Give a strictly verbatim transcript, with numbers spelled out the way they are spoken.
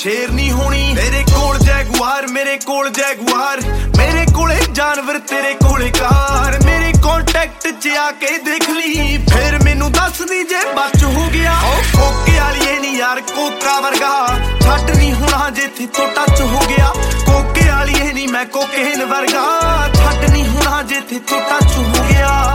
ਸ਼ੇਰ ਨਹੀਂ ਹੋਣੀ। ਮੇਰੇ ਕੋਲ ਜੈਗੁਆਰ, ਮੇਰੇ ਕੋਲ ਜੈਗੁਆਰ, ਮੇਰੇ ਕੋਲੇ ਜਾਨਵਰ, ਤੇਰੇ ਕੋਲੇ ਕਾਰ। ਮੇਰੇ ਕੰਟੈਕਟ ਚ ਆ ਕੇ ਦੇਖ ਲਈ, ਫੇਰ ਮੈਨੂੰ ਦੱਸਦੀ ਜੇ ਬਚ ਹੋ ਗਿਆ। ਕੋਕੇ ਵਾਲੀਏ ਨੀ ਯਾਰ ਕੋਕਾ ਵਰਗਾ, ਛੱਡ ਨਹੀਂ ਹੋਣਾ ਜਿੱਥੇ ਤੋਂ ਟੱਚ ਹੋ ਗਿਆ। ਕੋਕੇ ਵਾਲੀਏ ਨੀ ਮੈਂ ਕੋਕੇਨ ਵਰਗਾ, ਛੱਡ ਨਹੀਂ ਹੋਣਾ ਜਿੱਥੇ ਤੋਂ ਟੱਚ ਹੋ ਗਿਆ।